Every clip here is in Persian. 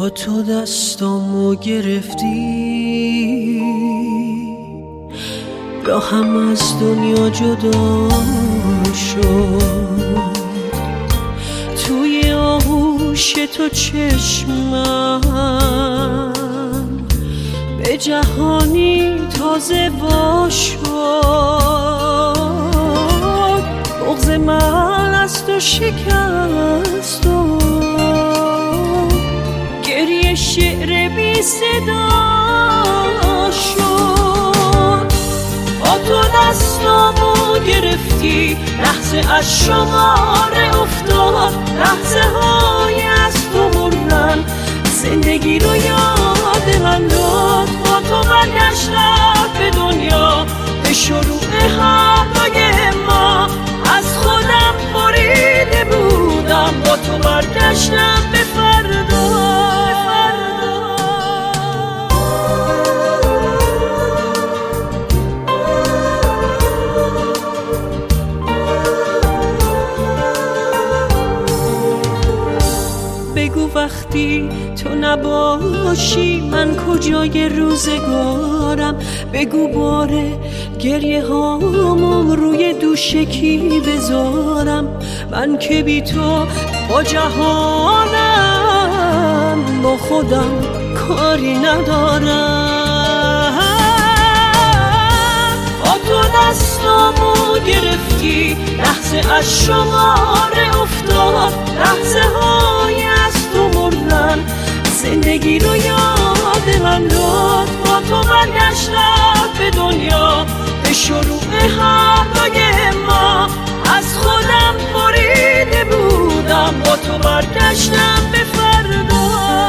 تا تو دستامو گرفتی راهم از دنیا جدا شد، توی آغوش تو چشمم به جهانی تازه وا شد. بغض من از تو شکست و گریه شعر بی صدا شد. با تو دستامو گرفتی لحظه از شماره افتاد، لحظه های از تو مردن زندگی رو یاد من داد. با تو برگشتم به دنیا، به شروع حرفای ما، از خودم بریده بودم. با تو برگشتم به فردا. بگو وقتی تو نباشی من کجای روزگارم، بگو باره گریه هامو روی دوش کی بذارم. من که بی تو با جهانم با خودم کاری ندارم. با تو دستامو گرفتی لحظه از شماره افتاد، لحظه های از تو مردن زندگی رو یاد من داد. با تو برگشتم به دنیا، به شروع حرفای ما، از خودم بریده بودم. با تو برگشتم به فردا.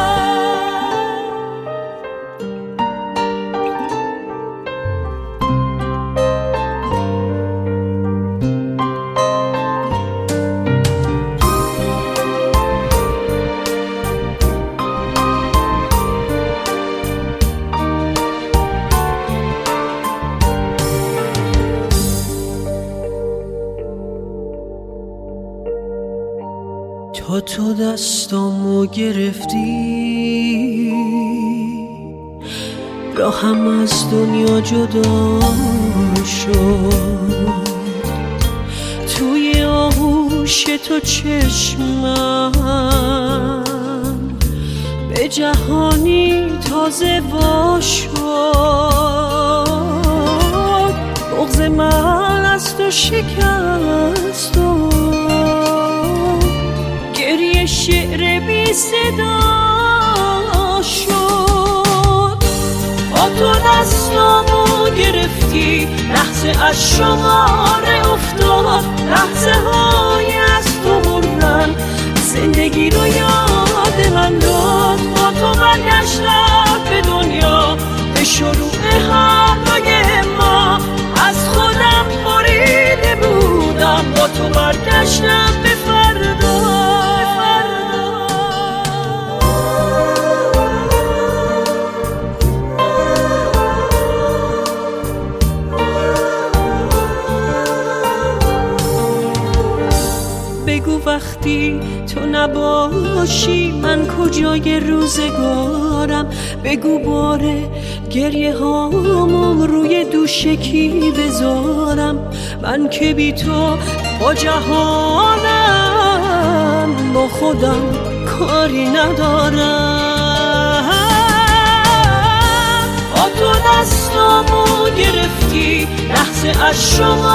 تا تو دستامو گرفتی راهم از دنیا جدا شد، توی آغوش تو چشمم به جهانی تازه وا شد. بغض من از تو شکست و گریه شعر بی صدا شد. با تو دستامو گرفتی لحظه از شماره افتاد، لحظه های از تو مردن زندگی رو یاد من داد. با تو برگشتم به دنیا، به شروع حرفای ما، از خودم بریده بودم. با تو برگشتم به فردا. بگو وقتی تو نباشی من کجای روزگارم، بگو باره گریه هامو روی دوش کی بذارم. من که بی تو با جهانم با خودم کاری ندارم. با تو دستامو گرفتی لحظه از شما